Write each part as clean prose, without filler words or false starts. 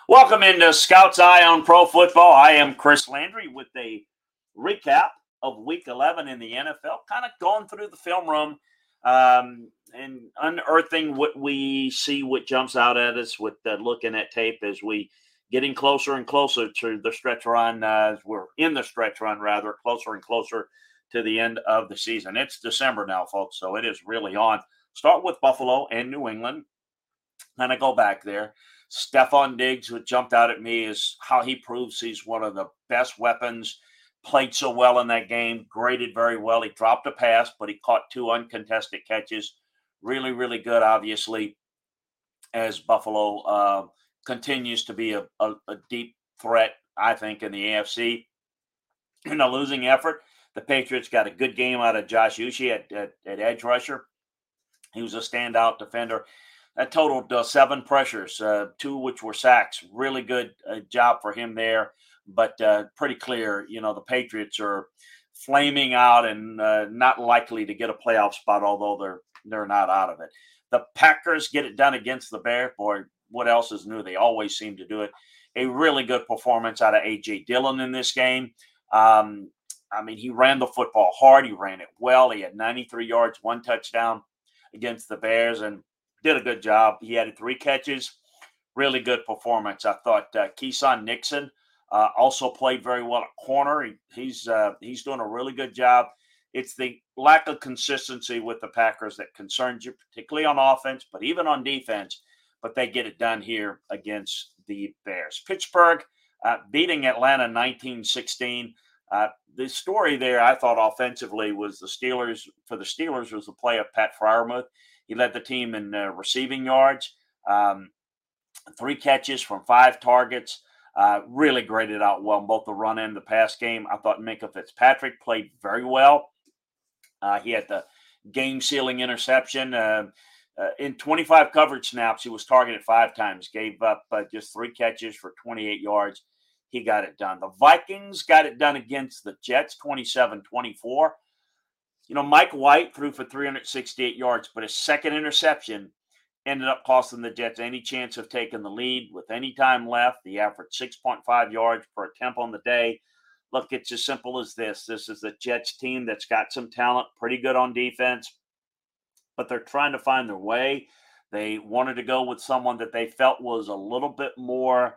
Welcome into Scout's Eye on Pro Football. I am Chris Landry with a recap of Week 11 in the NFL, kind of going through the film room and unearthing what we see, what jumps out at us with looking at tape as we getting closer and closer to the stretch run. We're in the stretch run, rather, closer and closer to the end of the season. It's December now, folks, so it is really on. Start with Buffalo and New England. And I go back there. Stephon Diggs, what jumped out at me is how he proves he's one of the best weapons. Played so well in that game, graded very well. He dropped a pass, but he caught two uncontested catches. Really, really good, obviously, as Buffalo continues to be a deep threat, I think, in the AFC. In a losing effort, the Patriots got a good game out of Josh Uche at edge rusher. He was a standout defender. That totaled 7 pressures, 2 which were sacks. Really good job for him there, but pretty clear, the Patriots are flaming out and not likely to get a playoff spot, although they're not out of it. The Packers get it done against the Bears. Boy, what else is new? They always seem to do it. A really good performance out of A.J. Dillon in this game. He ran the football hard. He ran it well. He had 93 yards, 1 touchdown against the Bears, and did a good job. He had 3 catches. Really good performance. I thought Keyshawn Nixon also played very well at corner. He's doing a really good job. It's the lack of consistency with the Packers that concerns you, particularly on offense, but even on defense. But they get it done here against the Bears. Pittsburgh beating Atlanta 19-16. The story there, I thought, offensively was the Steelers was the play of Pat Freiermuth. He led the team in receiving yards, 3 catches from 5 targets. Really graded out well in both the run and the pass game. I thought Minkah Fitzpatrick played very well. He had the game-sealing interception. In 25 coverage snaps, he was targeted 5 times, gave up just 3 catches for 28 yards. He got it done. The Vikings got it done against the Jets, 27-24. Mike White threw for 368 yards, but his second interception ended up costing the Jets any chance of taking the lead with any time left. He averaged 6.5 yards per attempt on the day. Look, it's as simple as this. This is the Jets team that's got some talent, pretty good on defense, but they're trying to find their way. They wanted to go with someone that they felt was a little bit more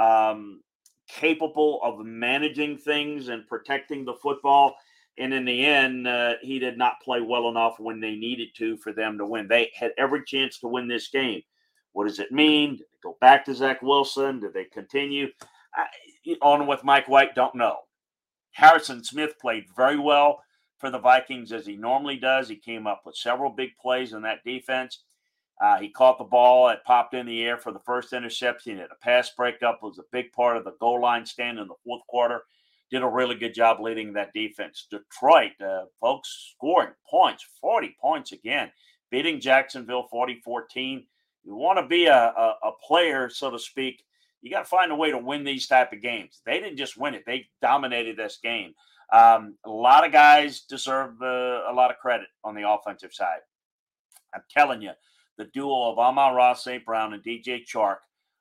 capable of managing things and protecting the football. And in the end, he did not play well enough when they needed to for them to win. They had every chance to win this game. What does it mean? Did they go back to Zach Wilson? Did they continue on with Mike White? Don't know. Harrison Smith played very well for the Vikings as he normally does. He came up with several big plays in that defense. He caught the ball. It popped in the air for the first interception. A pass breakup was a big part of the goal line stand in the fourth quarter. Did a really good job leading that defense. Detroit, folks, scoring points, 40 points again, beating Jacksonville 40-14. You want to be a player, so to speak, you got to find a way to win these type of games. They didn't just win it. They dominated this game. A lot of guys deserve a lot of credit on the offensive side. I'm telling you, the duo of Amon-Ra St. Brown and DJ Chark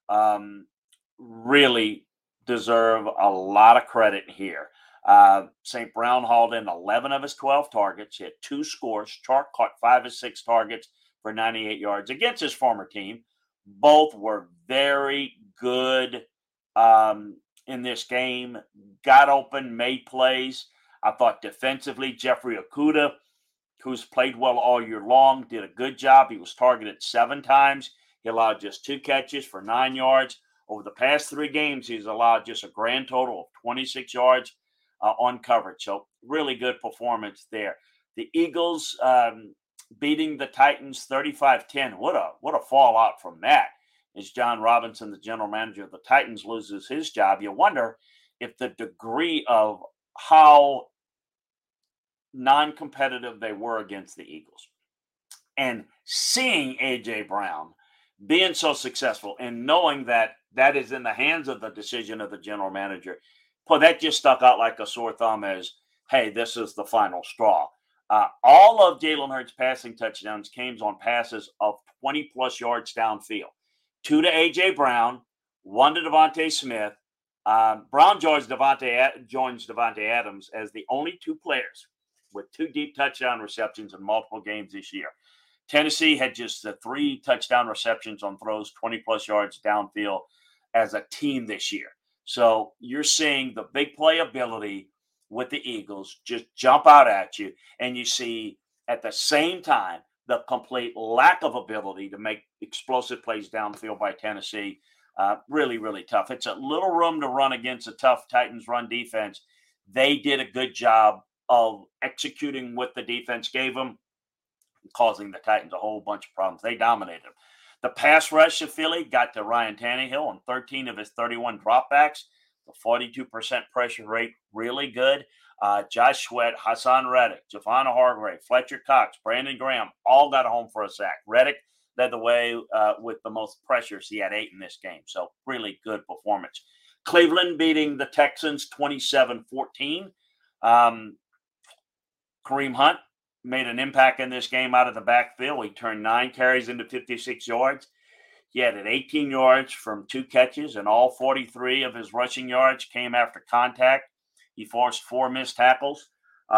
really deserve a lot of credit here. St. Brown hauled in 11 of his 12 targets. He had 2 scores. Chark caught 5 of 6 targets for 98 yards against his former team. Both were very good in this game. Got open, made plays. I thought defensively, Jeffrey Okudah, who's played well all year long, did a good job. He was targeted 7 times. He allowed just 2 catches for 9 yards. Over the past 3 games, he's allowed just a grand total of 26 yards on coverage. So really good performance there. The Eagles beating the Titans 35-10. What a fallout from that. As John Robinson, the general manager of the Titans, loses his job, you wonder if the degree of how non-competitive they were against the Eagles. And seeing A.J. Brown being so successful and knowing that that is in the hands of the decision of the general manager, boy, that just stuck out like a sore thumb as, hey, this is the final straw. All of Jalen Hurts' passing touchdowns came on passes of 20-plus yards downfield. 2 to A.J. Brown, one to Devontae Smith. Brown joins Devontae Adams as the only two players with 2 deep touchdown receptions in multiple games this year. Tennessee had just 3 touchdown receptions on throws, 20-plus yards downfield as a team this year. So you're seeing the big playability with the Eagles just jump out at you, and you see at the same time the complete lack of ability to make explosive plays downfield by Tennessee. Really, really tough. It's a little room to run against a tough Titans run defense. They did a good job of executing what the defense gave them, causing the Titans a whole bunch of problems. They dominated them. The pass rush of Philly got to Ryan Tannehill on 13 of his 31 dropbacks. The 42% pressure rate, really good. Josh Sweat, Hassan Reddick, Javon Hargrave, Fletcher Cox, Brandon Graham all got home for a sack. Reddick led the way with the most pressures. He had 8 in this game. So really good performance. Cleveland beating the Texans 27-14. Kareem Hunt made an impact in this game out of the backfield. He turned 9 carries into 56 yards. He added 18 yards from 2 catches, and all 43 of his rushing yards came after contact. He forced 4 missed tackles.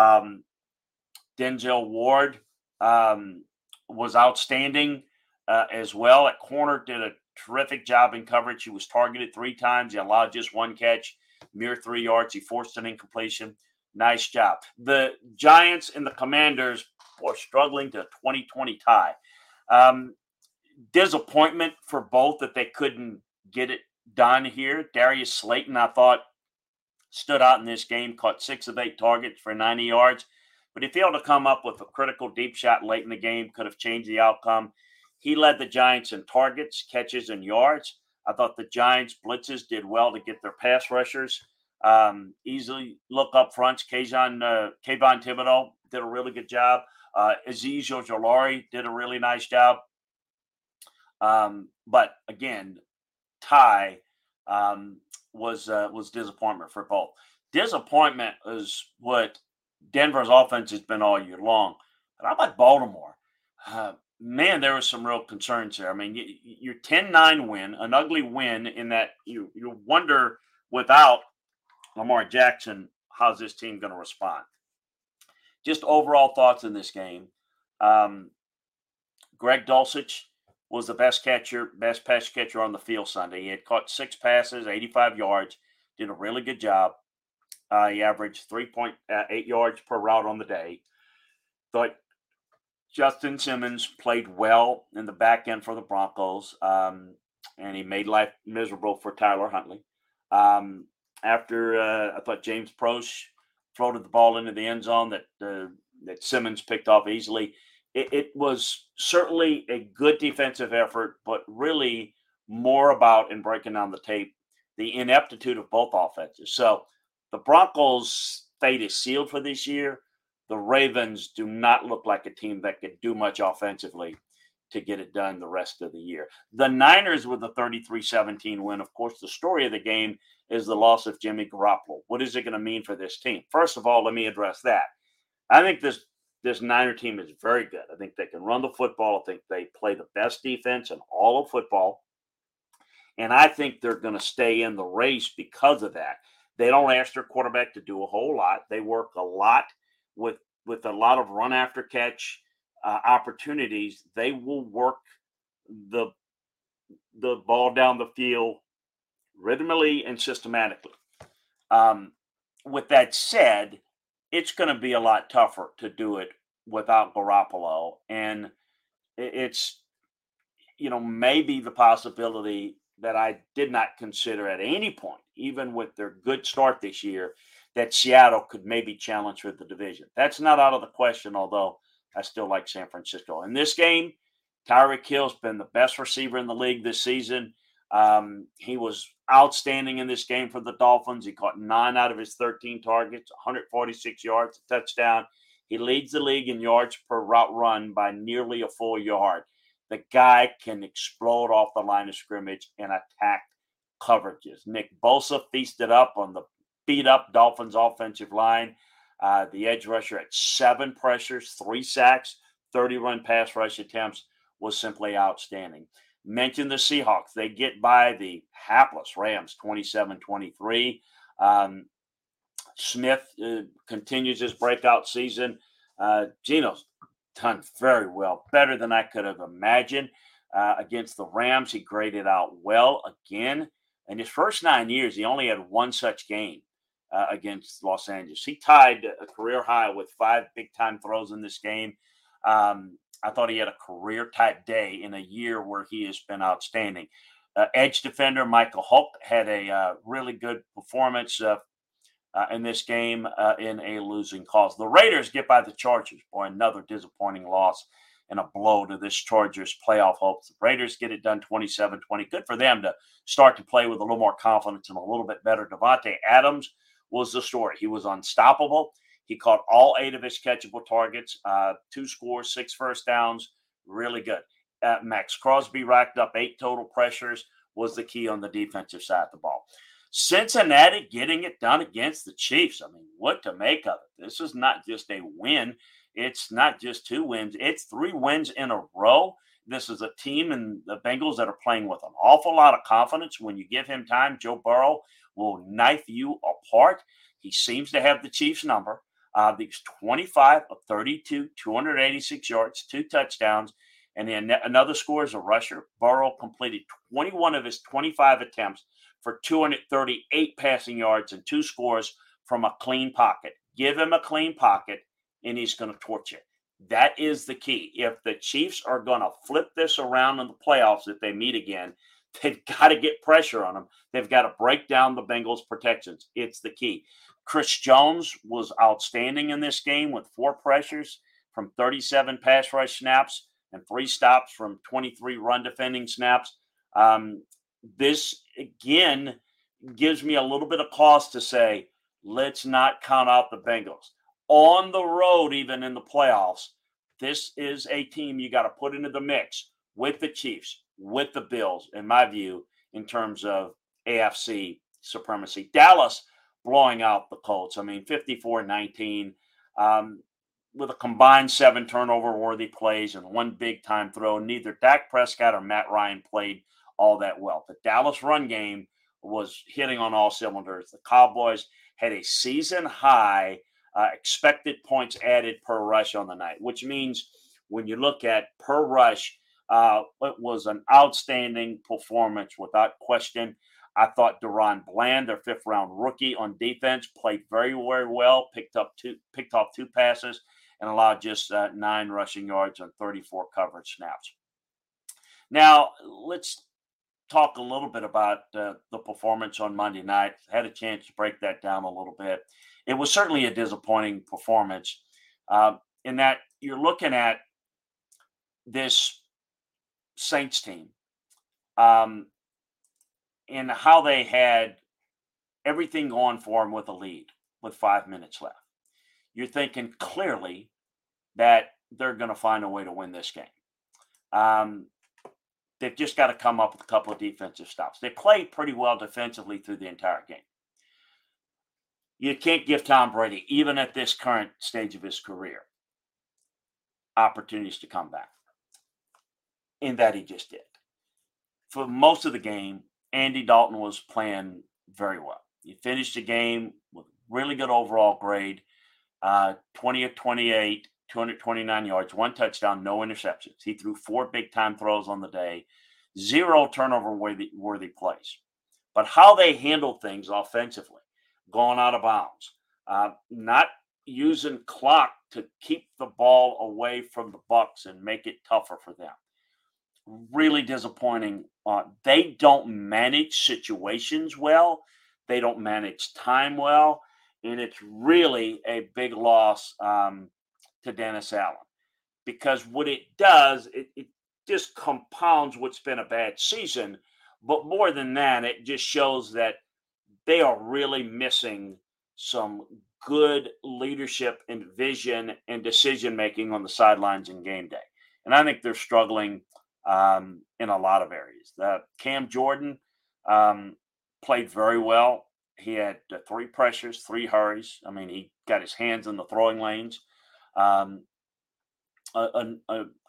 Denzel Ward was outstanding as well. At corner, did a terrific job in coverage. He was targeted 3 times. He allowed just 1 catch, mere 3 yards. He forced an incompletion. Nice job. The Giants and the Commanders were struggling to a 20-20 tie. Disappointment for both that they couldn't get it done here. Darius Slayton, I thought, stood out in this game, caught 6 of 8 targets for 90 yards, but he failed to come up with a critical deep shot late in the game, could have changed the outcome. He led the Giants in targets, catches, and yards. I thought the Giants' blitzes did well to get their pass rushers. Easily look up front. Kayvon Thibodeau did a really good job. Azeez Ojulari did a really nice job. But again, tie was disappointment for both. Disappointment is what Denver's offense has been all year long. But how about Baltimore? Man, there was some real concerns there. I mean, your 10-9 win, an ugly win in that you wonder without Lamar Jackson, how's this team going to respond? Just overall thoughts in this game. Greg Dulcich was the best pass catcher on the field Sunday. He had caught 6 passes, 85 yards, did a really good job. He averaged 3.8 yards per route on the day. Thought Justin Simmons played well in the back end for the Broncos, and he made life miserable for Tyler Huntley. I thought James Proche floated the ball into the end zone that Simmons picked off easily. It was certainly a good defensive effort, but really more about, in breaking down the tape, the ineptitude of both offenses. So the Broncos' fate is sealed for this year. The Ravens do not look like a team that could do much offensively to get it done the rest of the year. The Niners with a 33-17 win. Of course, the story of the game is the loss of Jimmy Garoppolo. What is it going to mean for this team? First of all, let me address that. I think this Niner team is very good. I think they can run the football. I think they play the best defense in all of football. And I think they're going to stay in the race because of that. They don't ask their quarterback to do a whole lot. They work a lot with a lot of run after catch opportunities. They will work the ball down the field rhythmically and systematically. With that said, it's going to be a lot tougher to do it without Garoppolo. And it's, maybe the possibility that I did not consider at any point, even with their good start this year, that Seattle could maybe challenge for the division. That's not out of the question, although I still like San Francisco. In this game, Tyreek Hill's been the best receiver in the league this season. He was outstanding in this game for the Dolphins. He caught 9 out of his 13 targets, 146 yards, a touchdown. He leads the league in yards per route run by nearly a full yard. The guy can explode off the line of scrimmage and attack coverages. Nick Bosa feasted up on the beat-up Dolphins offensive line. The edge rusher had 7 pressures, 3 sacks, 30 run pass rush attempts, was simply outstanding. Mentioned the Seahawks. They get by the hapless Rams 27-23. Smith continues his breakout season. Geno's done very well, better than I could have imagined. Against the Rams, he graded out well again. In his first 9 years, he only had one such game against Los Angeles. He tied a career high with 5 big-time throws in this game. I thought he had a career-type day in a year where he has been outstanding. Edge defender Michael Holt had a really good performance in this game in a losing cause. The Raiders get by the Chargers. Boy, another disappointing loss and a blow to this Chargers playoff hopes. The Raiders get it done 27-20. Good for them to start to play with a little more confidence and a little bit better. Davante Adams was the story. He was unstoppable. He caught all 8 of his catchable targets, 2 scores, 6 first downs. Really good. Max Crosby racked up 8 total pressures, was the key on the defensive side of the ball. Cincinnati getting it done against the Chiefs. I mean, what to make of it? This is not just a win. It's not just 2 wins. It's 3 wins in a row. This is a team in the Bengals that are playing with an awful lot of confidence. When you give him time, Joe Burrow will knife you apart. He seems to have the Chiefs' number. He's 25 of 32, 286 yards, 2 touchdowns, and then another score as a rusher. Burrow completed 21 of his 25 attempts for 238 passing yards and 2 scores from a clean pocket. Give him a clean pocket, and he's going to torch it. That is the key. If the Chiefs are going to flip this around in the playoffs, if they meet again, they've got to get pressure on them. They've got to break down the Bengals' protections. It's the key. Chris Jones was outstanding in this game with 4 pressures from 37 pass rush snaps and 3 stops from 23 run defending snaps. This, again, gives me a little bit of cause to say, let's not count out the Bengals. On the road, even in the playoffs, this is a team you got to put into the mix with the Chiefs, with the Bills, in my view, in terms of AFC supremacy. Dallas blowing out the Colts. I mean, 54-19 with a combined 7 turnover-worthy plays and 1 big-time throw. Neither Dak Prescott or Matt Ryan played all that well. The Dallas run game was hitting on all cylinders. The Cowboys had a season-high expected points added per rush on the night, which means when you look at per rush, it was an outstanding performance without question. I thought Deron Bland, their 5th-round rookie on defense, played very, very well, picked off 2 passes, and allowed just 9 rushing yards on 34 coverage snaps. Now, let's talk a little bit about the performance on Monday night. I had a chance to break that down a little bit. It was certainly a disappointing performance in that you're looking at this Saints team and how they had everything going for them with a lead with 5 minutes left. You're thinking clearly that they're going to find a way to win this game. They've just got to come up with a couple of defensive stops. They played pretty well defensively through the entire game. You can't give Tom Brady, even at this current stage of his career, opportunities to come back. In that he just did. For most of the game, Andy Dalton was playing very well. He finished the game with really good overall grade, 20 of 28, 229 yards, 1 touchdown, no interceptions. He threw 4 big-time throws on the day, 0 turnover-worthy plays. But how they handled things offensively, going out of bounds, not using clock to keep the ball away from the Bucs and make it tougher for them. Really disappointing. They don't manage situations well. They don't manage time well. And it's really a big loss to Dennis Allen. Because what it does, it just compounds what's been a bad season. But more than that, it just shows that they are really missing some good leadership and vision and decision-making on the sidelines in game day. And I think they're struggling in a lot of areas. Cam Jordan played very well. He had 3 pressures, 3 hurries. I mean, he got his hands in the throwing lanes. A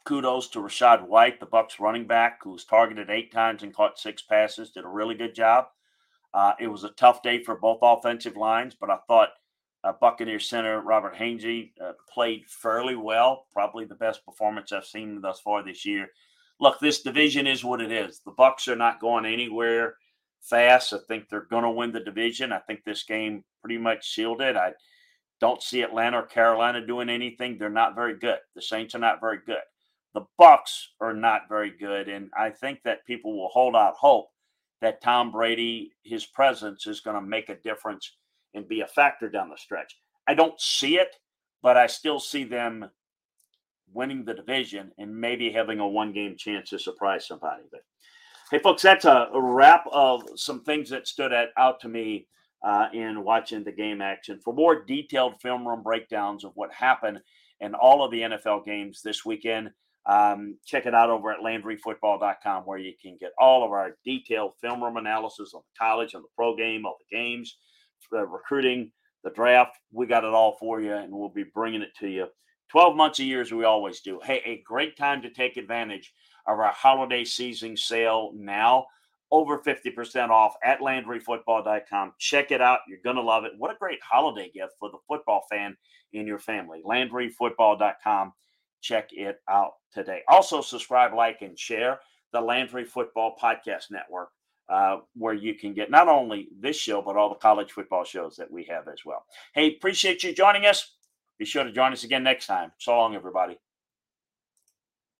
kudos to Rashad White, the Bucs running back, who was targeted 8 times and caught 6 passes, did a really good job. It was a tough day for both offensive lines, but I thought Buccaneer center Robert Hainsey played fairly well, probably the best performance I've seen thus far this year. Look, this division is what it is. The Bucs are not going anywhere fast. I think they're going to win the division. I think this game pretty much sealed it. I don't see Atlanta or Carolina doing anything. They're not very good. The Saints are not very good. The Bucs are not very good, and I think that people will hold out hope that Tom Brady, his presence is going to make a difference and be a factor down the stretch. I don't see it, but I still see them winning the division and maybe having a one-game chance to surprise somebody. But hey, folks, that's a wrap of some things that stood out to me in watching the game action. For more detailed film room breakdowns of what happened in all of the NFL games this weekend, check it out over at LandryFootball.com, where you can get all of our detailed film room analysis on the college, on the pro game, all the games, the recruiting, the draft. We got it all for you, and we'll be bringing it to you 12 months a year as we always do. Hey, a great time to take advantage of our holiday season sale now. Over 50% off at LandryFootball.com. Check it out. You're going to love it. What a great holiday gift for the football fan in your family. LandryFootball.com. Check it out today. Also, subscribe, like, and share the Landry Football Podcast Network, where you can get not only this show, but all the college football shows that we have as well. Hey, appreciate you joining us. Be sure to join us again next time. So long, everybody.